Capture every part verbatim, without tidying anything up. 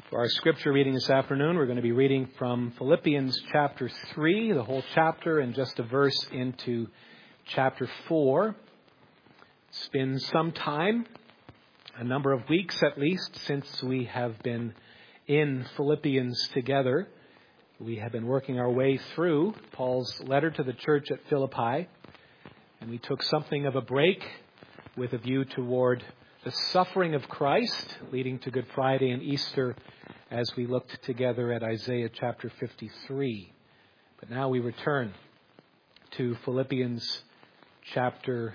For our scripture reading this afternoon, we're going to be reading from Philippians chapter three, the whole chapter, and just a verse into chapter four. It's been some time, a number of weeks at least, since we have been in Philippians together. We have been working our way through Paul's letter to the church at Philippi, and we took something of a break with a view toward the suffering of Christ, leading to Good Friday and Easter, as we looked together at Isaiah chapter fifty-three. But now we return to Philippians chapter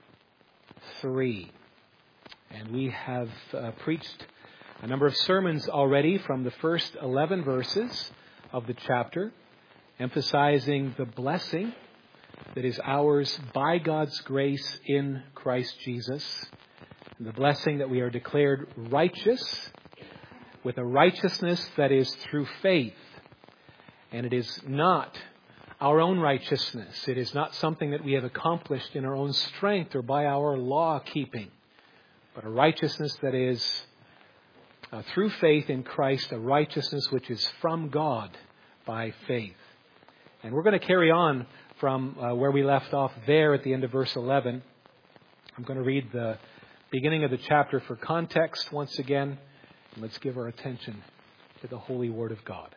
three. And we have uh, preached a number of sermons already from the first eleven verses of the chapter, emphasizing the blessing that is ours by God's grace in Christ Jesus. The blessing that we are declared righteous with a righteousness that is through faith. And it is not our own righteousness. It is not something that we have accomplished in our own strength or by our law keeping, but a righteousness that is uh, through faith in Christ, a righteousness which is from God by faith. And we're going to carry on from uh, where we left off there at the end of verse eleven. I'm going to read the beginning of the chapter for context once again. And let's give our attention to the holy word of God.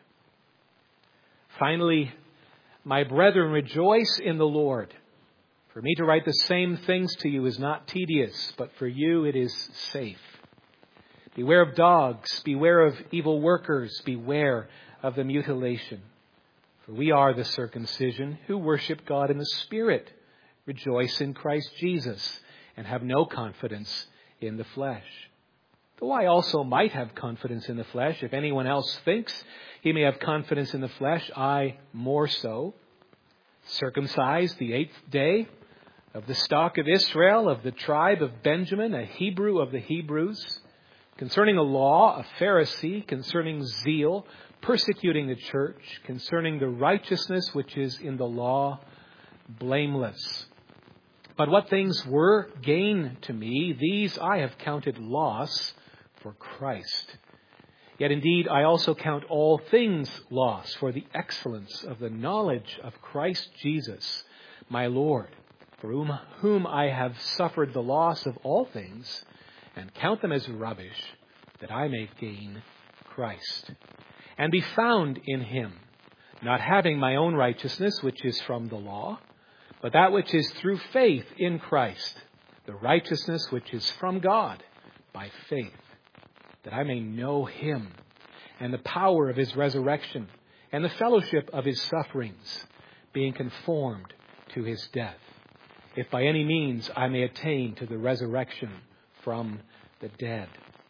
Finally, my brethren, rejoice in the Lord. For me to write the same things to you is not tedious, but for you it is safe. Beware of dogs, beware of evil workers, beware of the mutilation. For we are the circumcision who worship God in the Spirit, rejoice in Christ Jesus, and have no confidence in the flesh. Though I also might have confidence in the flesh, if anyone else thinks he may have confidence in the flesh, I more so. Circumcised the eighth day, of the stock of Israel, of the tribe of Benjamin, a Hebrew of the Hebrews, concerning the law, a Pharisee, concerning zeal, persecuting the church, concerning the righteousness which is in the law, blameless. But what things were gain to me, these I have counted loss for Christ. Yet indeed I also count all things loss for the excellence of the knowledge of Christ Jesus, my Lord, for whom, whom I have suffered the loss of all things, and count them as rubbish, that I may gain Christ, and be found in him, not having my own righteousness, which is from the law, but that which is through faith in Christ, the righteousness which is from God by faith, that I may know him and the power of his resurrection and the fellowship of his sufferings, being conformed to his death, if by any means I may attain to the resurrection from the dead.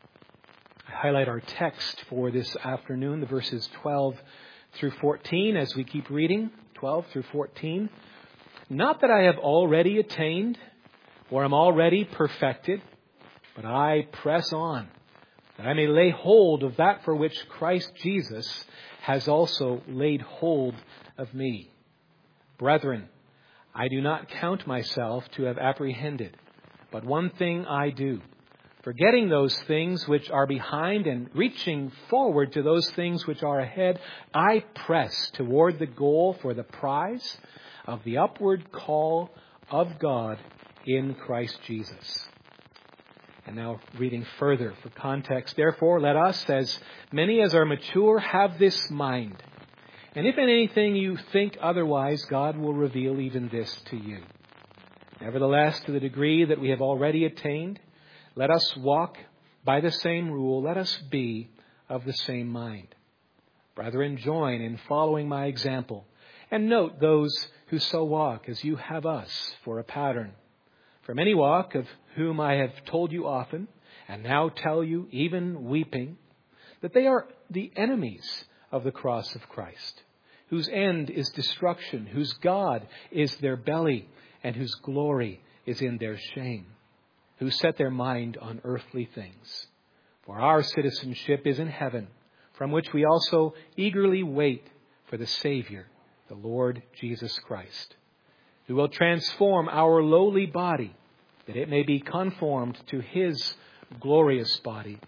I highlight our text for this afternoon, the verses twelve through fourteen, as we keep reading, twelve through fourteen. Not that I have already attained or am already perfected, but I press on, that I may lay hold of that for which Christ Jesus has also laid hold of me. Brethren, I do not count myself to have apprehended, but one thing I do, forgetting those things which are behind and reaching forward to those things which are ahead, I press toward the goal for the prize of the upward call of God in Christ Jesus. And now reading further for context. Therefore, let us, as many as are mature, have this mind. And if in anything you think otherwise, God will reveal even this to you. Nevertheless, to the degree that we have already attained, let us walk by the same rule. Let us be of the same mind. Brethren, join in following my example, and note those who so walk as you have us for a pattern. For many walk, of whom I have told you often, and now tell you, even weeping, that they are the enemies of the cross of Christ, whose end is destruction, whose God is their belly, and whose glory is in their shame, who set their mind on earthly things. For our citizenship is in heaven, from which we also eagerly wait for the Savior, the Lord Jesus Christ, who will transform our lowly body, that it may be conformed to his glorious body,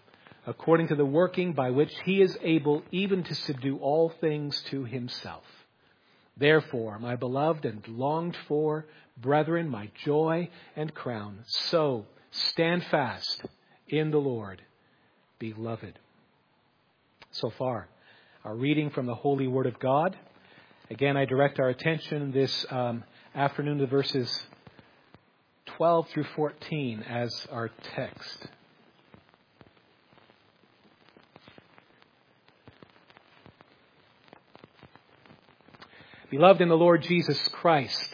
according to the working by which he is able even to subdue all things to himself. Therefore, my beloved and longed for brethren, my joy and crown, so stand fast in the Lord, beloved. So far, our reading from the Holy Word of God. Again, I direct our attention this um, afternoon to verses twelve through fourteen as our text. Beloved in the Lord Jesus Christ,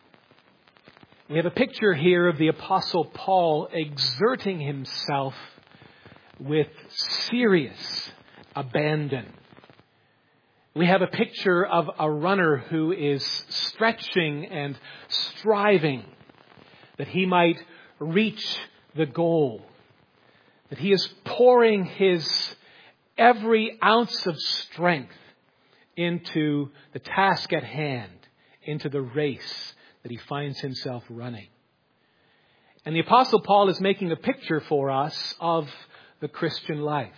we have a picture here of the Apostle Paul exerting himself with serious abandon. We have a picture of a runner who is stretching and striving that he might reach the goal, that he is pouring his every ounce of strength into the task at hand, into the race that he finds himself running. And the Apostle Paul is making a picture for us of the Christian life.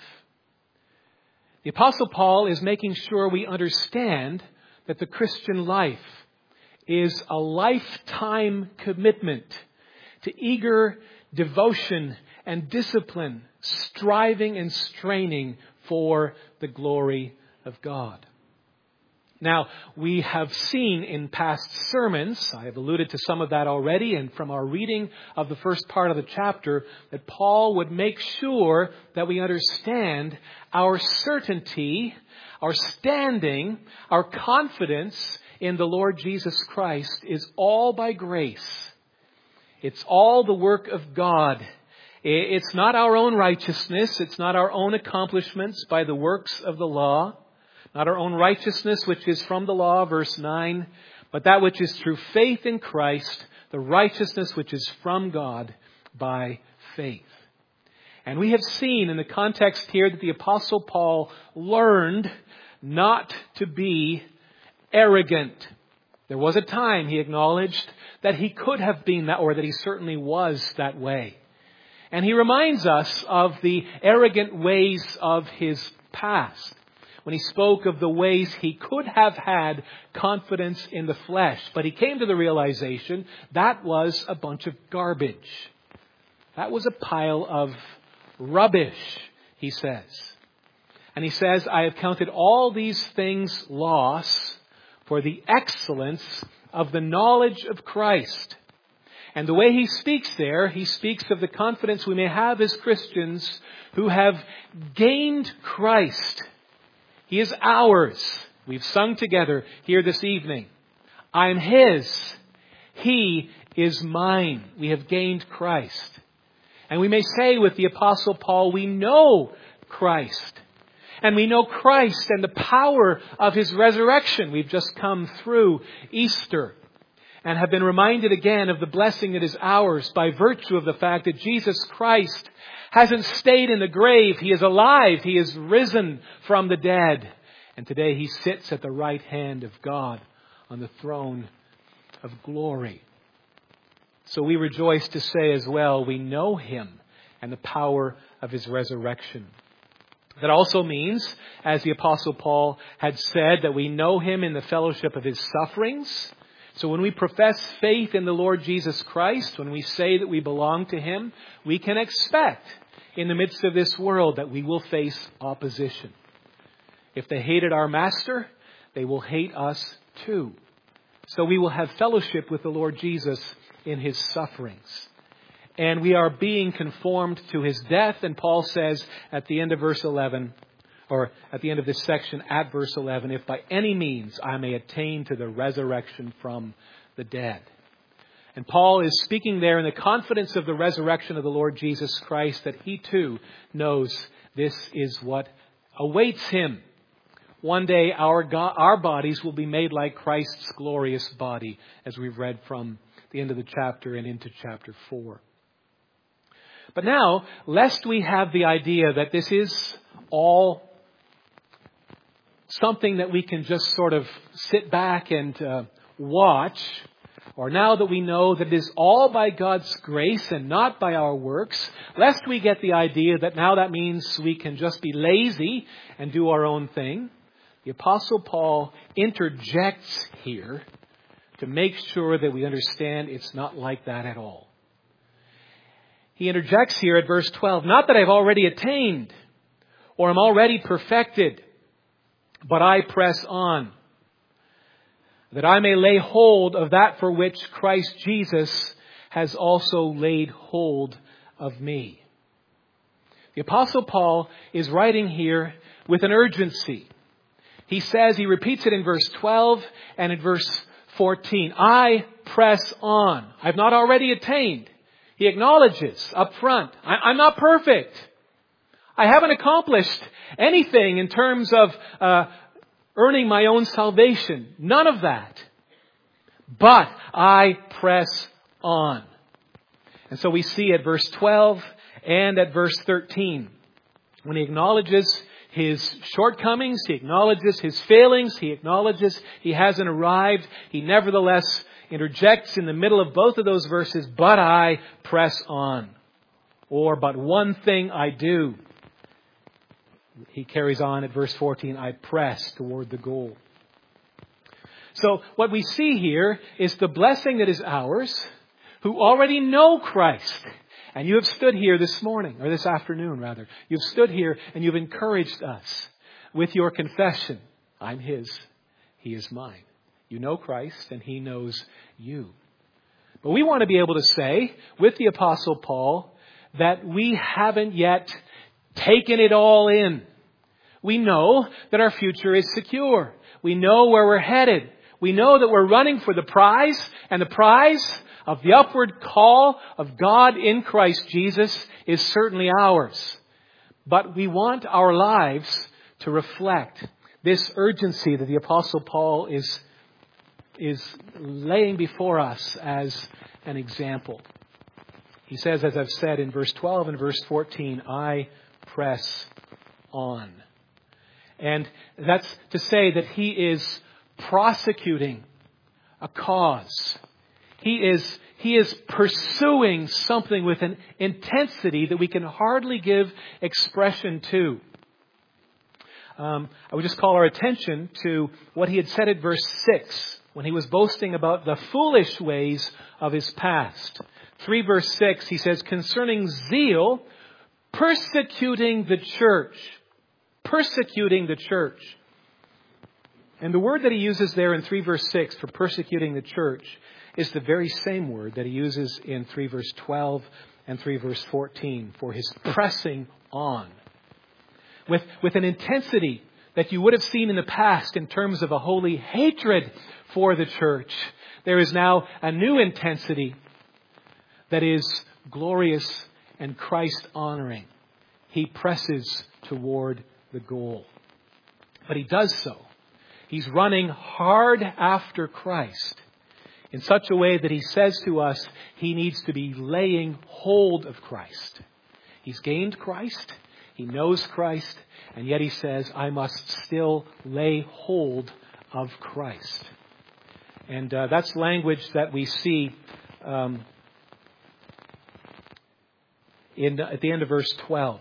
The Apostle Paul is making sure we understand that the Christian life is a lifetime commitment to eager devotion and discipline, striving and straining for the glory of God. Now, we have seen in past sermons, I have alluded to some of that already, and from our reading of the first part of the chapter, that Paul would make sure that we understand our certainty, our standing, our confidence in the Lord Jesus Christ is all by grace. It's all the work of God. It's not our own righteousness. It's not our own accomplishments by the works of the law. Not our own righteousness, which is from the law, verse nine, but that which is through faith in Christ, the righteousness which is from God by faith. And we have seen in the context here that the Apostle Paul learned not to be arrogant. There was a time, he acknowledged, that he could have been that, or that he certainly was that way. And he reminds us of the arrogant ways of his past, when he spoke of the ways he could have had confidence in the flesh. But he came to the realization that was a bunch of garbage. That was a pile of rubbish, he says. And he says, I have counted all these things loss for the excellence of the knowledge of Christ. And the way he speaks there, he speaks of the confidence we may have as Christians who have gained Christ. He is ours. We've sung together here this evening. I'm His. He is mine. We have gained Christ. And we may say with the Apostle Paul, we know Christ. And we know Christ and the power of His resurrection. We've just come through Easter and have been reminded again of the blessing that is ours by virtue of the fact that Jesus Christ hasn't stayed in the grave. He is alive. He is risen from the dead. And today He sits at the right hand of God on the throne of glory. So we rejoice to say as well, we know Him and the power of His resurrection. That also means, as the Apostle Paul had said, that we know Him in the fellowship of His sufferings. So when we profess faith in the Lord Jesus Christ, when we say that we belong to Him, we can expect in the midst of this world that we will face opposition. If they hated our Master, they will hate us too. So we will have fellowship with the Lord Jesus in His sufferings. And we are being conformed to His death. And Paul says at the end of verse eleven, or at the end of this section at verse eleven, if by any means I may attain to the resurrection from the dead. And Paul is speaking there in the confidence of the resurrection of the Lord Jesus Christ, that he too knows this is what awaits him. One day our God, our bodies will be made like Christ's glorious body, as we've read from the end of the chapter and into chapter four. But now, lest we have the idea that this is all something that we can just sort of sit back and uh, watch, or now that we know that it is all by God's grace and not by our works, lest we get the idea that now that means we can just be lazy and do our own thing, the Apostle Paul interjects here to make sure that we understand it's not like that at all. He interjects here at verse twelve, not that I've already attained or am already perfected, but I press on, that I may lay hold of that for which Christ Jesus has also laid hold of me. The Apostle Paul is writing here with an urgency. He says, he repeats it in verse twelve and in verse fourteen. I press on. I've not already attained. He acknowledges up front, I'm not perfect. I haven't accomplished anything in terms of uh, earning my own salvation. None of that. But I press on. And so we see at verse twelve and at verse thirteen, when he acknowledges his shortcomings, he acknowledges his failings, he acknowledges he hasn't arrived, he nevertheless interjects in the middle of both of those verses, but I press on. Or, but one thing I do. He carries on at verse fourteen, I press toward the goal. So what we see here is the blessing that is ours, who already know Christ. And you have stood here this morning, or this afternoon rather. You've stood here and you've encouraged us with your confession. I'm His, He is mine. You know Christ and He knows you. But we want to be able to say with the Apostle Paul that we haven't yet taken it all in. We know that our future is secure. We know where we're headed. We know that we're running for the prize, and the prize of the upward call of God in Christ Jesus is certainly ours. But we want our lives to reflect this urgency that the Apostle Paul is, is laying before us as an example. He says, as I've said in verse twelve and verse fourteen, I press on. And that's to say that he is prosecuting a cause. He is, he is pursuing something with an intensity that we can hardly give expression to. Um, I would just call our attention to what he had said at verse six, when he was boasting about the foolish ways of his past. three verse six, he says, concerning zeal, persecuting the church. Persecuting the church. And the word that he uses there in three verse six for persecuting the church is the very same word that he uses in three verse twelve and three verse fourteen for his pressing on. With, with an intensity that you would have seen in the past in terms of a holy hatred for the church, there is now a new intensity that is glorious and Christ honoring. He presses toward the goal. But he does so. He's running hard after Christ in such a way that he says to us he needs to be laying hold of Christ. He's gained Christ. He knows Christ. And yet he says, I must still lay hold of Christ. And uh, that's language that we see um, in at the end of verse twelve.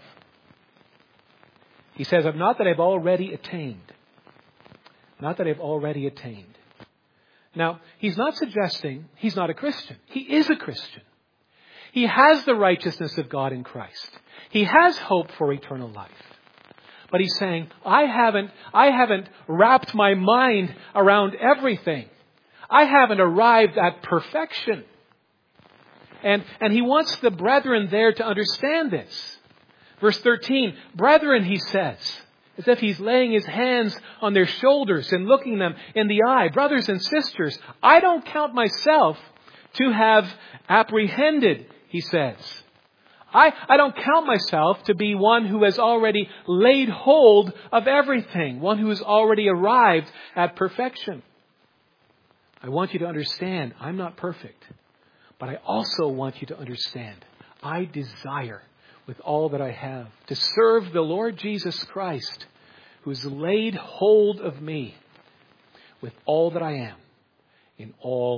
He says, not that I've already attained. Not that I've already attained. Now, he's not suggesting he's not a Christian. He is a Christian. He has the righteousness of God in Christ. He has hope for eternal life. But he's saying, I haven't, I haven't wrapped my mind around everything. I haven't arrived at perfection. And, and he wants the brethren there to understand this. Verse thirteen, brethren, he says, as if he's laying his hands on their shoulders and looking them in the eye. Brothers and sisters, I don't count myself to have apprehended, he says. I, I don't count myself to be one who has already laid hold of everything, one who has already arrived at perfection. I want you to understand, I'm not perfect, but I also want you to understand, I desire with all that I have to serve the Lord Jesus Christ, who has laid hold of me with all that I am in all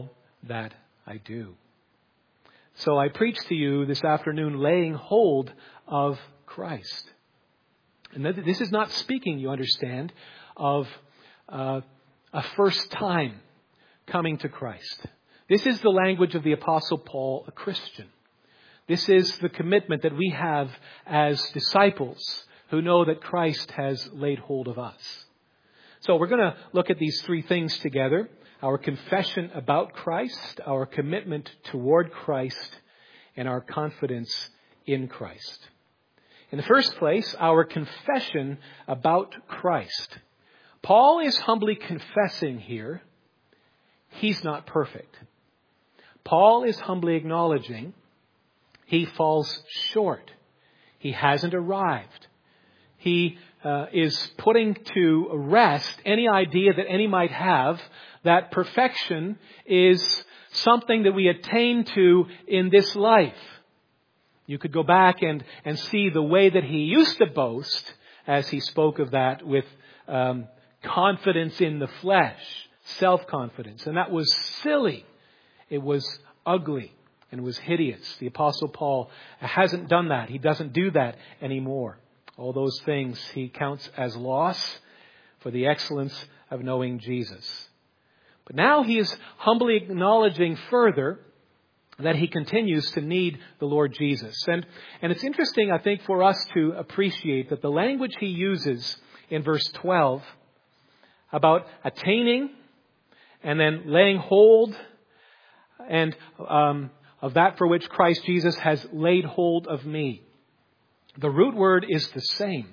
that I do. So I preach to you this afternoon, laying hold of Christ. And this is not speaking, you understand, of uh, a first time coming to Christ. This is the language of the Apostle Paul, a Christian. This is the commitment that we have as disciples who know that Christ has laid hold of us. So we're going to look at these three things together. Our confession about Christ, our commitment toward Christ, and our confidence in Christ. In the first place, our confession about Christ. Paul is humbly confessing here he's not perfect. Paul is humbly acknowledging he falls short. He hasn't arrived. He uh, is putting to rest any idea that any might have that perfection is something that we attain to in this life. You could go back and, and see the way that he used to boast as he spoke of that with um, confidence in the flesh, self-confidence. And that was silly. It was ugly and it was hideous. The Apostle Paul hasn't done that. He doesn't do that anymore. All those things he counts as loss for the excellence of knowing Jesus. But now he is humbly acknowledging further that he continues to need the Lord Jesus. And, and it's interesting, I think, for us to appreciate that the language he uses in verse twelve about attaining and then laying hold and um, of that for which Christ Jesus has laid hold of me. The root word is the same.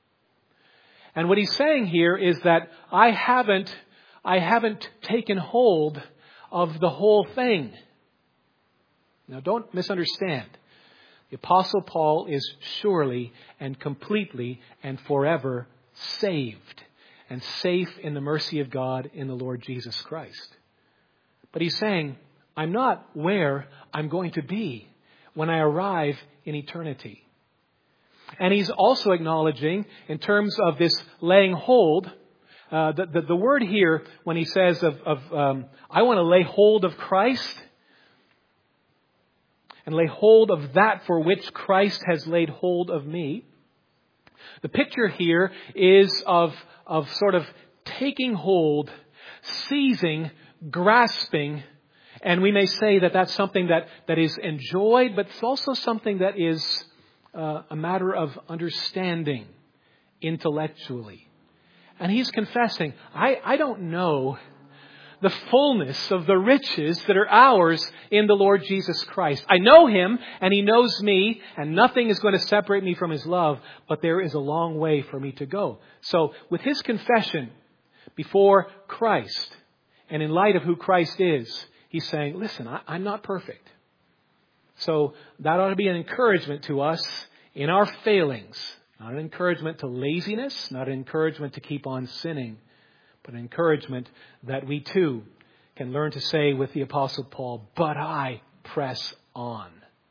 And what he's saying here is that I haven't, I haven't taken hold of the whole thing. Now don't misunderstand. The Apostle Paul is surely and completely and forever saved and safe in the mercy of God in the Lord Jesus Christ. But he's saying, I'm not where I'm going to be when I arrive in eternity. And he's also acknowledging, in terms of this laying hold, uh, the, the, the word here, when he says of, of um, I want to lay hold of Christ, and lay hold of that for which Christ has laid hold of me. The picture here is of, of sort of taking hold, seizing, grasping, and we may say that that's something that, that is enjoyed, but it's also something that is uh, a matter of understanding intellectually. And he's confessing, I, I don't know the fullness of the riches that are ours in the Lord Jesus Christ. I know Him and He knows me, and nothing is going to separate me from His love, but there is a long way for me to go. So with his confession before Christ, and in light of who Christ is, he's saying, listen, I, I'm not perfect. So that ought to be an encouragement to us in our failings. Not an encouragement to laziness, not an encouragement to keep on sinning, but an encouragement that we too can learn to say with the Apostle Paul, but I press on.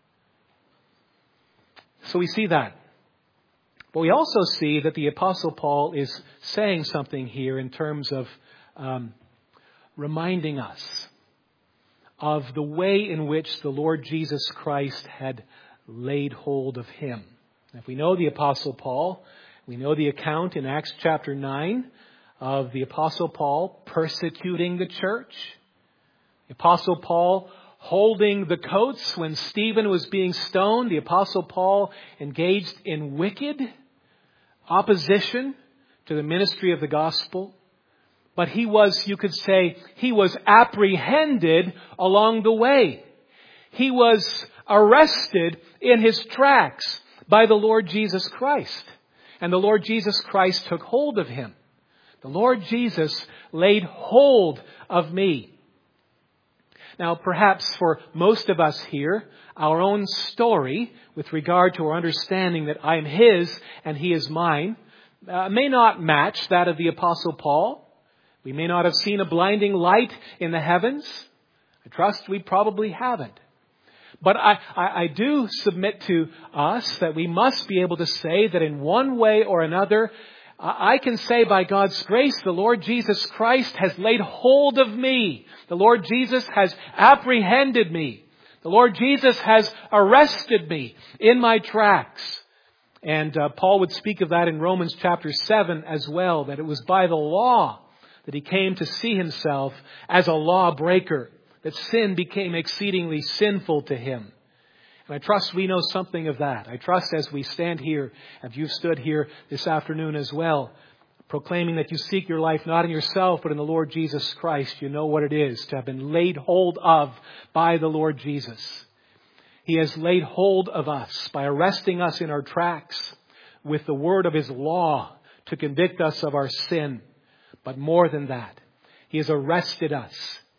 So we see that. But we also see that the Apostle Paul is saying something here in terms of um, reminding us of the way in which the Lord Jesus Christ had laid hold of him. If we know the Apostle Paul, we know the account in Acts chapter nine of the Apostle Paul persecuting the church. The Apostle Paul holding the coats when Stephen was being stoned. The Apostle Paul engaged in wicked opposition to the ministry of the gospel. But he was, you could say, he was apprehended along the way. He was arrested in his tracks by the Lord Jesus Christ. And the Lord Jesus Christ took hold of him. The Lord Jesus laid hold of me. Now, perhaps for most of us here, our own story with regard to our understanding that I am His and He is mine uh, may not match that of the Apostle Paul. We may not have seen a blinding light in the heavens. I trust we probably haven't. But I, I, I do submit to us that we must be able to say that in one way or another, I can say by God's grace, the Lord Jesus Christ has laid hold of me. The Lord Jesus has apprehended me. The Lord Jesus has arrested me in my tracks. And uh, Paul would speak of that in Romans chapter seven as well, that it was by the law that he came to see himself as a lawbreaker, that sin became exceedingly sinful to him. And I trust we know something of that. I trust as we stand here, as you've stood here this afternoon as well, proclaiming that you seek your life not in yourself but in the Lord Jesus Christ, you know what it is to have been laid hold of by the Lord Jesus. He has laid hold of us by arresting us in our tracks with the word of His law to convict us of our sin. But more than that, He has arrested us.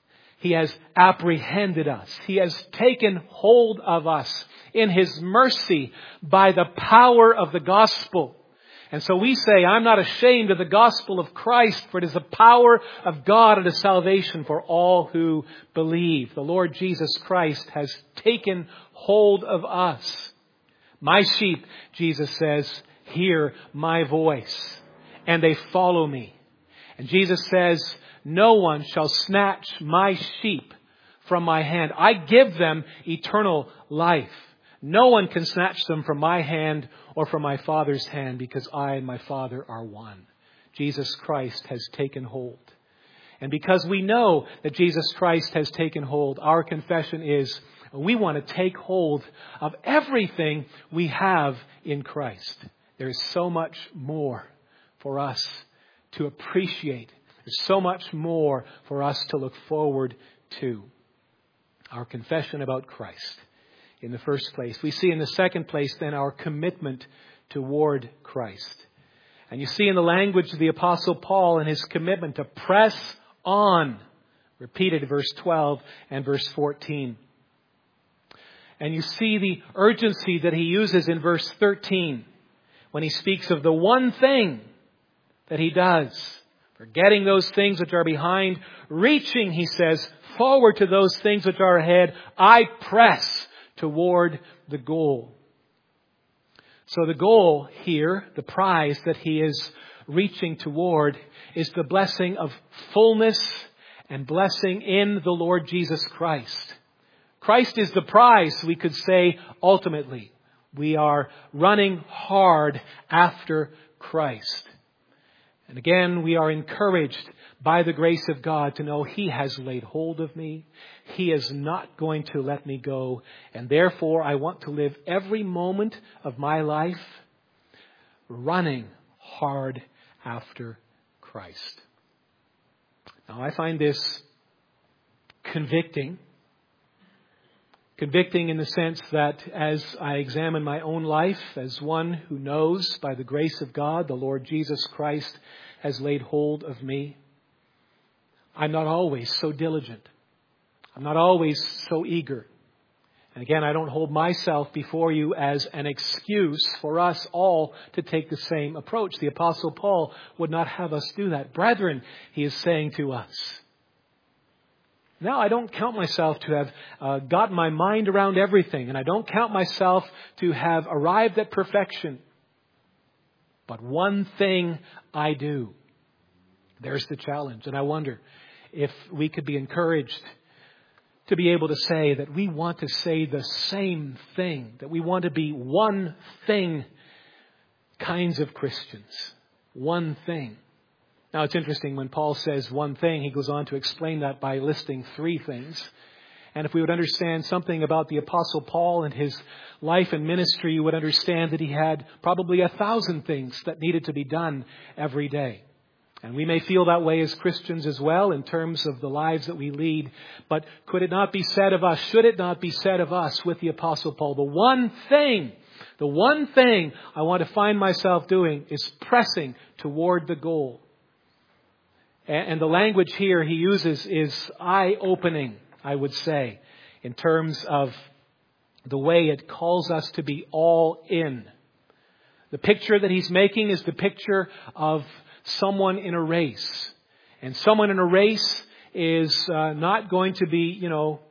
He has apprehended us. He has taken hold of us in His mercy by the power of the gospel. And so we say, I'm not ashamed of the gospel of Christ, for it is the power of God unto salvation for all who believe. The Lord Jesus Christ has taken hold of us. My sheep, Jesus says, hear my voice, and they follow me. And Jesus says, no one shall snatch my sheep from my hand. I give them eternal life. No one can snatch them from my hand or from my Father's hand, because I and my Father are one. Jesus Christ has taken hold. And because we know that Jesus Christ has taken hold, our confession is we want to take hold of everything we have in Christ. There is so much more for us to appreciate. There's so much more for us to look forward to. Our confession about Christ in the first place. We see in the second place then our commitment toward Christ. And you see in the language of the Apostle Paul and his commitment to press on, repeated in verse twelve and verse fourteen. And you see the urgency that he uses in verse thirteen when he speaks of the one thing that he does. Forgetting those things which are behind, reaching, he says, forward to those things which are ahead, I press toward the goal. So the goal here, the prize that he is reaching toward, is the blessing of fullness and blessing in the Lord Jesus Christ. Christ is the prize, we could say, ultimately. We are running hard after Christ. And again, we are encouraged by the grace of God to know He has laid hold of me. He is not going to let me go. And therefore, I want to live every moment of my life running hard after Christ. Now, I find this convicting. Convicting in the sense that as I examine my own life as one who knows by the grace of God, the Lord Jesus Christ has laid hold of me. I'm not always so diligent. I'm not always so eager. And again, I don't hold myself before you as an excuse for us all to take the same approach. The Apostle Paul would not have us do that. Brethren, he is saying to us, now, I don't count myself to have uh, got my mind around everything, and I don't count myself to have arrived at perfection. But one thing I do. There's the challenge. And I wonder if we could be encouraged to be able to say that we want to say the same thing, that we want to be one thing kinds of Christians. One thing. Now, it's interesting when Paul says one thing, he goes on to explain that by listing three things. And if we would understand something about the Apostle Paul and his life and ministry, you would understand that he had probably a thousand things that needed to be done every day. And we may feel that way as Christians as well in terms of the lives that we lead. But could it not be said of us, should it not be said of us with the Apostle Paul, the one thing, the one thing I want to find myself doing is pressing toward the goal. And the language here he uses is eye-opening, I would say, in terms of the way it calls us to be all in. The picture that he's making is the picture of someone in a race. And someone in a race is uh, not going to be, you know,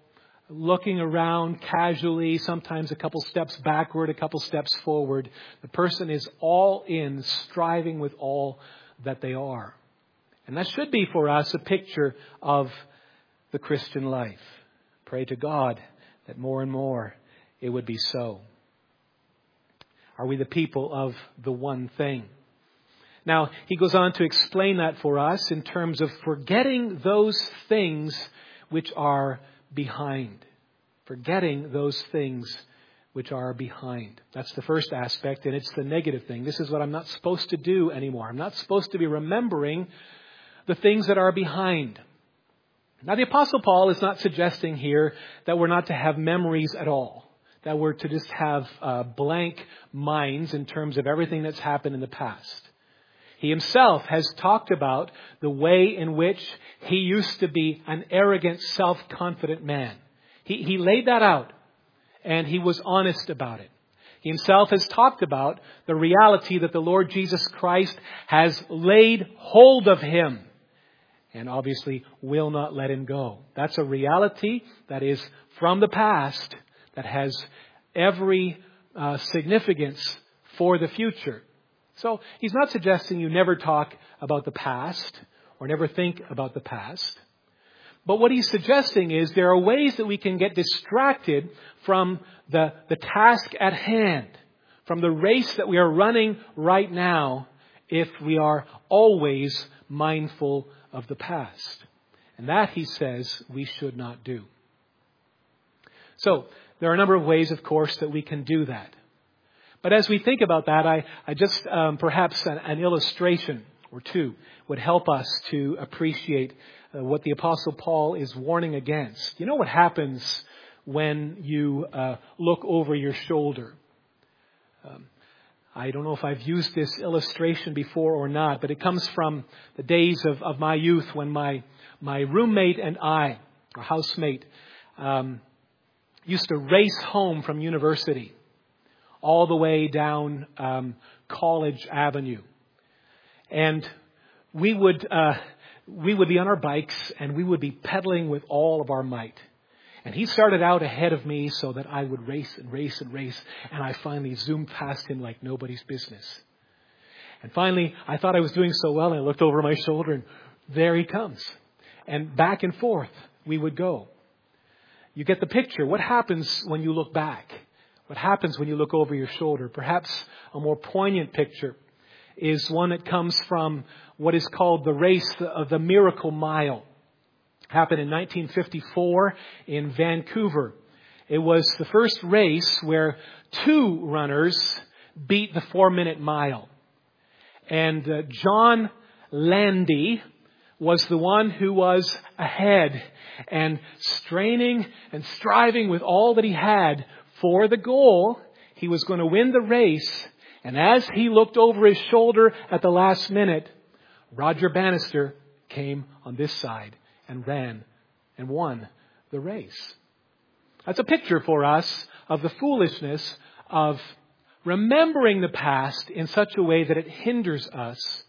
looking around casually, sometimes a couple steps backward, a couple steps forward. The person is all in, striving with all that they are. And that should be for us a picture of the Christian life. Pray to God that more and more it would be so. Are we the people of the one thing? Now, he goes on to explain that for us in terms of forgetting those things which are behind. Forgetting those things which are behind. That's the first aspect, and it's the negative thing. This is what I'm not supposed to do anymore. I'm not supposed to be remembering the things that are behind. Now, the Apostle Paul is not suggesting here that we're not to have memories at all. That we're to just have uh, blank minds in terms of everything that's happened in the past. He himself has talked about the way in which he used to be an arrogant, self-confident man. He, he laid that out, and he was honest about it. He himself has talked about the reality that the Lord Jesus Christ has laid hold of him and obviously will not let him go. That's a reality that is from the past that has every uh, significance for the future. So he's not suggesting you never talk about the past or never think about the past. But what he's suggesting is there are ways that we can get distracted from the, the task at hand, from the race that we are running right now, if we are always mindful of the past. And that, he says, we should not do. So there are a number of ways, of course, that we can do that. But as we think about that, I, I just um, perhaps an, an illustration or two would help us to appreciate uh, what the Apostle Paul is warning against. You know what happens when you uh, look over your shoulder? Um, I don't know if I've used this illustration before or not, but it comes from the days of, of my youth when my my roommate and I, our housemate, um, used to race home from university all the way down um, College Avenue. And we would uh, we would be on our bikes and we would be pedaling with all of our might. And he started out ahead of me so that I would race and race and race. And I finally zoomed past him like nobody's business. And finally, I thought I was doing so well. And I looked over my shoulder and there he comes. And back and forth we would go. You get the picture. What happens when you look back? What happens when you look over your shoulder? Perhaps a more poignant picture is one that comes from what is called the race of the Miracle Mile. Happened in nineteen fifty-four in Vancouver. It was the first race where two runners beat the four-minute mile. And uh, John Landy was the one who was ahead and straining and striving with all that he had for the goal. He was going to win the race. And as he looked over his shoulder at the last minute, Roger Bannister came on this side and ran and won the race. That's a picture for us of the foolishness of remembering the past in such a way that it hinders us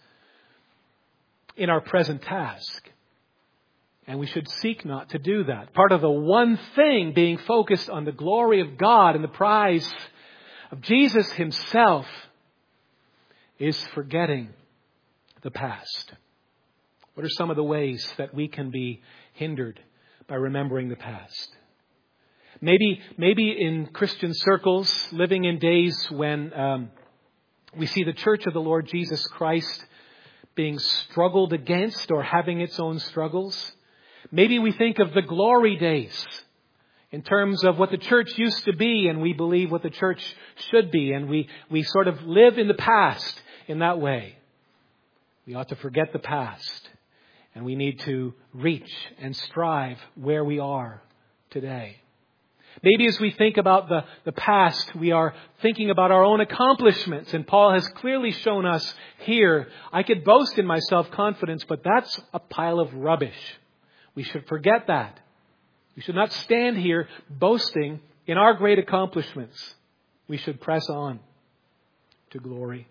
in our present task. And we should seek not to do that. Part of the one thing being focused on the glory of God and the prize of Jesus himself is forgetting the past. What are some of the ways that we can be hindered by remembering the past? Maybe, maybe in Christian circles, living in days when um, we see the Church of the Lord Jesus Christ being struggled against or having its own struggles. Maybe we think of the glory days in terms of what the church used to be, and we believe what the church should be, and we, we sort of live in the past in that way. We ought to forget the past, and we need to reach and strive where we are today. Maybe as we think about the, the past, we are thinking about our own accomplishments. And Paul has clearly shown us here, I could boast in my self-confidence, but that's a pile of rubbish. We should forget that. We should not stand here boasting in our great accomplishments. We should press on to glory.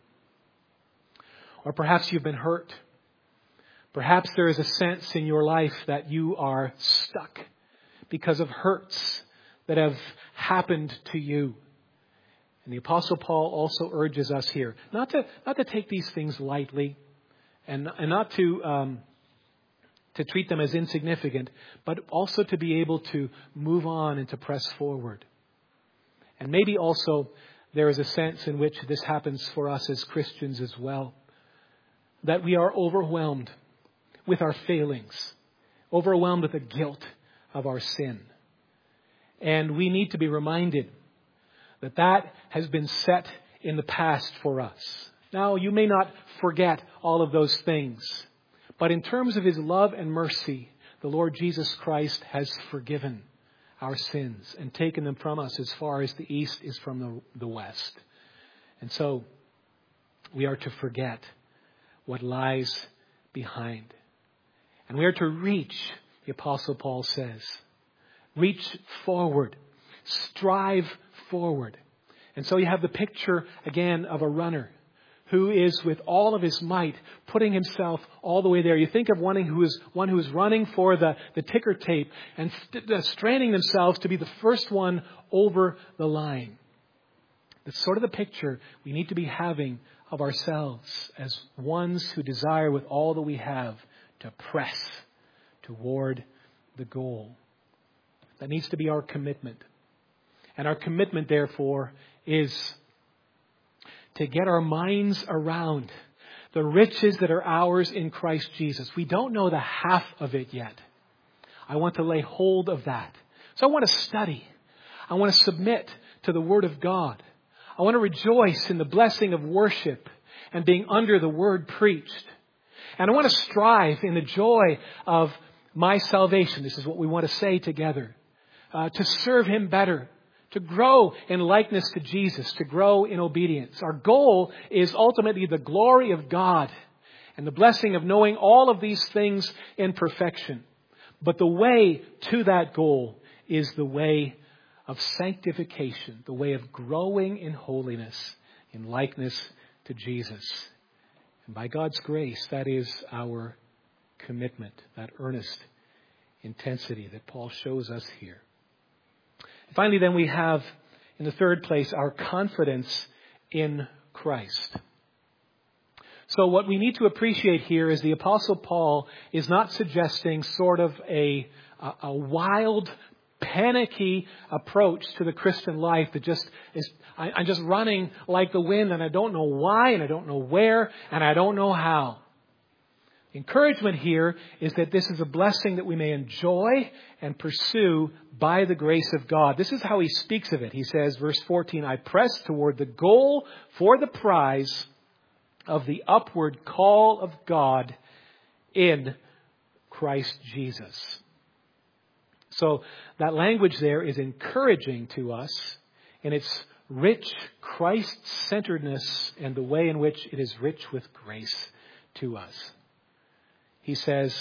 Or perhaps you've been hurt. Perhaps there is a sense in your life that you are stuck. because of hurts that have happened to you. And the Apostle Paul also urges us here not to not to take these things lightly and, and not to um, to treat them as insignificant, but also to be able to move on and to press forward. And maybe also there is a sense in which this happens for us as Christians as well, that we are overwhelmed with our failings, overwhelmed with the guilt of our sin. And we need to be reminded that that has been set in the past for us. Now, you may not forget all of those things, but in terms of His love and mercy, the Lord Jesus Christ has forgiven our sins and taken them from us as far as the east is from the, the west. And so we are to forget what lies behind. And we are to reach, the Apostle Paul says, reach forward, strive forward. And so you have the picture again of a runner who is with all of his might putting himself all the way there. You think of one who is one who is running for the, the ticker tape and st- straining themselves to be the first one over the line. That's sort of the picture we need to be having of ourselves as ones who desire with all that we have to press toward the goal. That needs to be our commitment. And our commitment, therefore, is to get our minds around the riches that are ours in Christ Jesus. We don't know the half of it yet. I want to lay hold of that. So I want to study. I want to submit to the Word of God. I want to rejoice in the blessing of worship and being under the Word preached. And I want to strive in the joy of my salvation. This is what we want to say together. Uh, to serve Him better. To grow in likeness to Jesus. To grow in obedience. Our goal is ultimately the glory of God. And the blessing of knowing all of these things in perfection. But the way to that goal is the way of sanctification. The way of growing in holiness. In likeness to Jesus. And by God's grace, that is our commitment. That earnest intensity that Paul shows us here. Finally, then, we have, in the third place, our confidence in Christ. So what we need to appreciate here is the Apostle Paul is not suggesting sort of a, a, a wild, panicky approach to the Christian life that just is, I, I'm just running like the wind and I don't know why and I don't know where and I don't know how. Encouragement here is that this is a blessing that we may enjoy and pursue by the grace of God. This is how he speaks of it. He says, verse fourteen, I press toward the goal for the prize of the upward call of God in Christ Jesus. So that language there is encouraging to us in its rich Christ-centeredness and the way in which it is rich with grace to us. He says,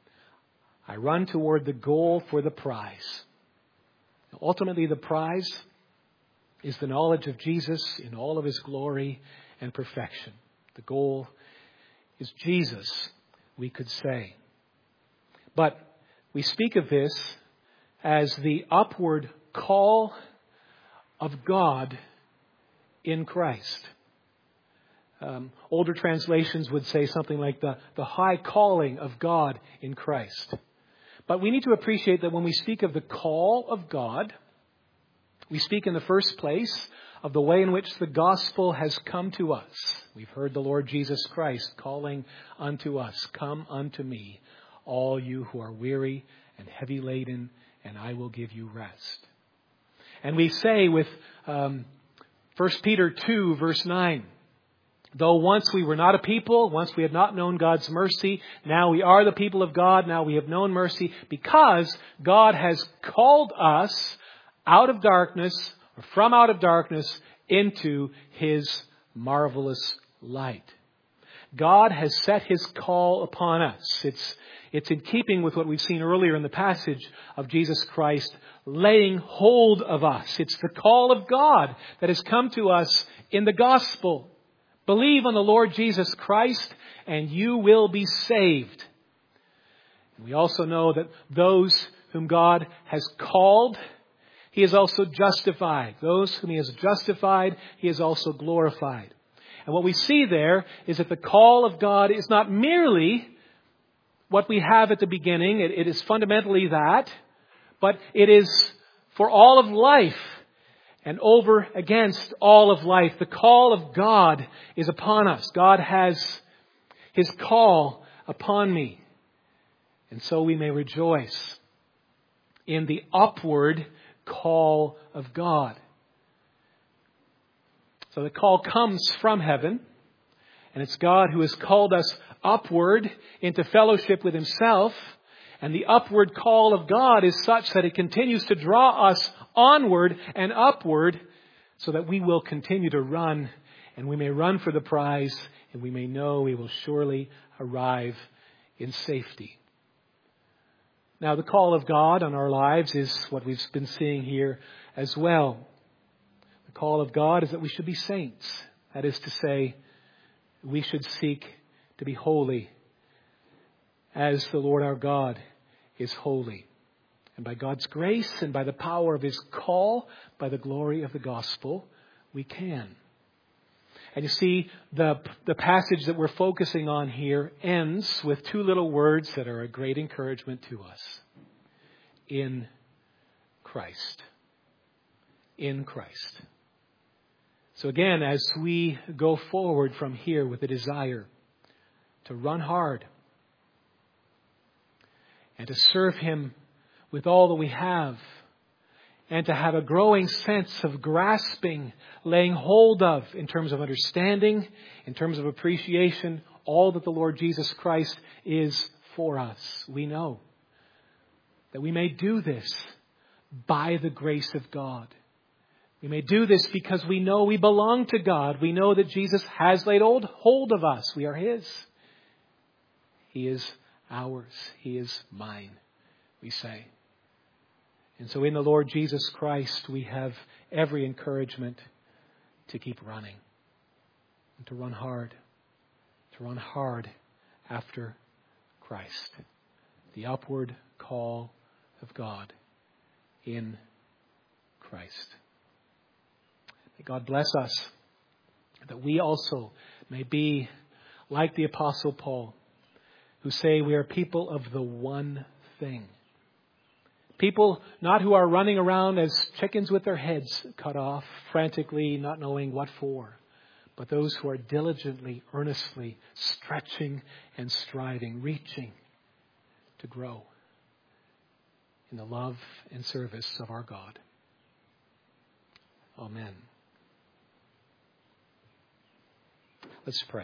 I run toward the goal for the prize. Ultimately, the prize is the knowledge of Jesus in all of His glory and perfection. The goal is Jesus, we could say. But we speak of this as the upward call of God in Christ. Um, older translations would say something like the, the high calling of God in Christ. But we need to appreciate that when we speak of the call of God, we speak in the first place of the way in which the gospel has come to us. We've heard the Lord Jesus Christ calling unto us, come unto me, all you who are weary and heavy laden, and I will give you rest. And we say with um, First Peter two, verse nine, though once we were not a people, once we had not known God's mercy, now we are the people of God, now we have known mercy, because God has called us out of darkness, or from out of darkness, into His marvelous light. God has set His call upon us. It's, it's in keeping with what we've seen earlier in the passage of Jesus Christ laying hold of us. It's the call of God that has come to us in the gospel. Believe on the Lord Jesus Christ and you will be saved. We also know that those whom God has called, He has also justified. Those whom He has justified, He has also glorified. And what we see there is that the call of God is not merely what we have at the beginning. It, it is fundamentally that. But it is for all of life and over against all of life. The call of God is upon us. God has His call upon me. And so we may rejoice in the upward call of God. So the call comes from heaven, and it's God who has called us upward into fellowship with Himself. And the upward call of God is such that it continues to draw us onward and upward so that we will continue to run, and we may run for the prize, and we may know we will surely arrive in safety. Now, the call of God on our lives is what we've been seeing here as well. The call of God is that we should be saints. That is to say, we should seek to be holy as the Lord our God is holy. And by God's grace and by the power of His call, by the glory of the gospel, we can. And you see, the, the passage that we're focusing on here ends with two little words that are a great encouragement to us. In Christ. In Christ. So again, as we go forward from here with a desire to run hard and to serve Him with all that we have, and to have a growing sense of grasping, laying hold of, in terms of understanding, in terms of appreciation, all that the Lord Jesus Christ is for us. We know that we may do this by the grace of God. We may do this because we know we belong to God. We know that Jesus has laid hold of us. We are His. He is ours. He is mine, we say. And so in the Lord Jesus Christ, we have every encouragement to keep running and to run hard, to run hard after Christ. The upward call of God in Christ. May God bless us that we also may be like the Apostle Paul, who say we are people of the one thing. People not who are running around as chickens with their heads cut off, frantically not knowing what for, but those who are diligently, earnestly stretching and striving, reaching to grow in the love and service of our God. Amen. Let's pray.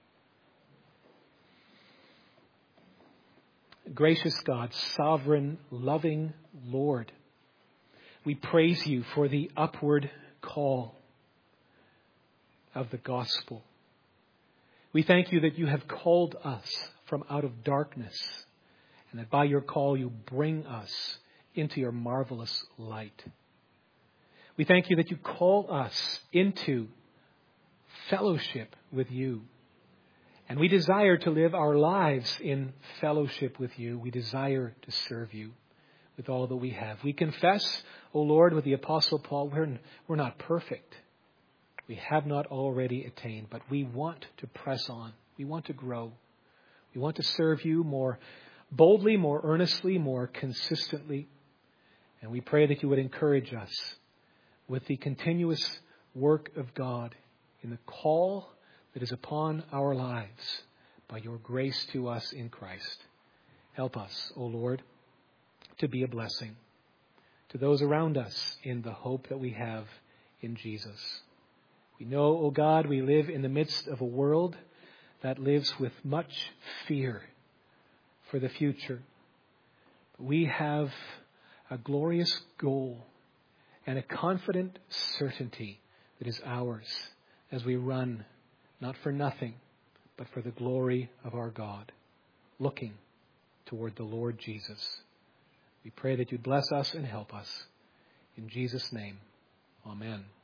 Gracious God, sovereign, loving Lord, we praise You for the upward call of the gospel. We thank You that You have called us from out of darkness, and that by Your call You bring us into Your marvelous light. We thank You that You call us into fellowship with You. And we desire to live our lives in fellowship with You. We desire to serve You with all that we have. We confess, O Lord, with the Apostle Paul, we're, we're not perfect. We have not already attained, but we want to press on. We want to grow. We want to serve You more boldly, more earnestly, more consistently. And we pray that You would encourage us with the continuous work of God in the call that is upon our lives by Your grace to us in Christ. Help us, O Lord, to be a blessing to those around us in the hope that we have in Jesus. We know, O God, we live in the midst of a world that lives with much fear for the future. We have a glorious goal and a confident certainty that is ours as we run, not for nothing, but for the glory of our God, looking toward the Lord Jesus. We pray that You bless us and help us. In Jesus' name, amen.